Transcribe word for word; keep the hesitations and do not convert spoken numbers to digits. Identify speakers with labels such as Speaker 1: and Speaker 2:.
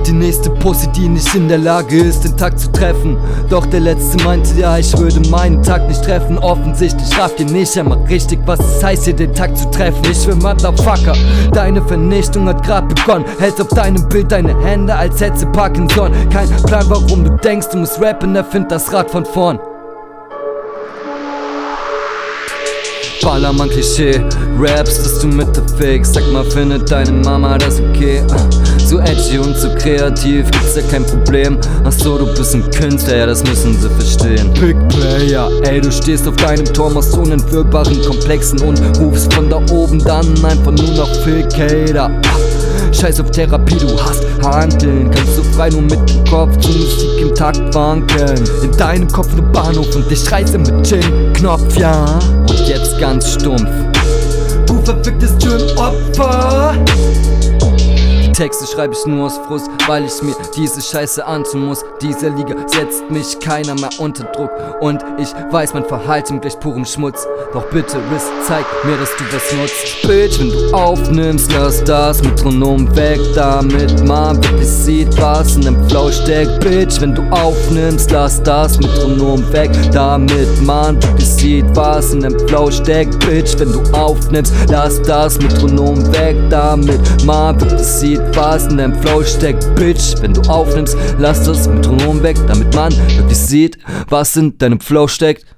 Speaker 1: Und die nächste Pussy, die nicht in der Lage ist, den Takt zu treffen. Doch der letzte meinte, ja, ich würde meinen Takt nicht treffen. Offensichtlich rafft ihr nicht einmal richtig, was es heißt, hier den Takt zu treffen. Ich will Motherfucker, deine Vernichtung hat grad begonnen. Hältst auf deinem Bild deine Hände, als hätte sie Parkinson. Kein Plan, warum du denkst, du musst rappen, erfind das Rad von vorn. Ballermann-Klischee, Raps, dass du mit der Fake. Sag mal, findet deine Mama das okay? So edgy und so kreativ, gibt's ja kein Problem. Achso, du bist ein Künstler, ja, das müssen sie verstehen. Big Player, ey, du stehst auf deinem Turm aus unentwirrbaren Komplexen und rufst von da oben dann einfach nur noch Fake-Hater. Scheiß auf Therapie, du hast Handeln. Kannst du frei nur mit dem Kopf zur Musik im Takt wankeln. In deinem Kopf nur Bahnhof und ich reise mit Gin-Knopf, ja. Und jetzt ganz stumpf: du verficktes Gym-Opfer. Texte schreibe ich nur aus Frust, weil ich mir diese Scheiße antun muss. Diese Liga setzt mich keiner mehr unter Druck und ich weiß, mein Verhalten gleich purem Schmutz. Doch bitte, Riss, zeig mir, dass du was nutzt. Bitch, wenn du aufnimmst, lass das Metronom weg, damit man wirklich sieht, was in dem Flow steckt. Bitch, wenn du aufnimmst, lass das Metronom weg, damit man wirklich sieht, was in dem Flow steckt. Bitch, wenn du aufnimmst, lass das Metronom weg, damit man wirklich sieht, was in deinem Flow steckt. Bitch, wenn du aufnimmst, lass das Metronom weg, damit man wirklich sieht, was in deinem Flow steckt.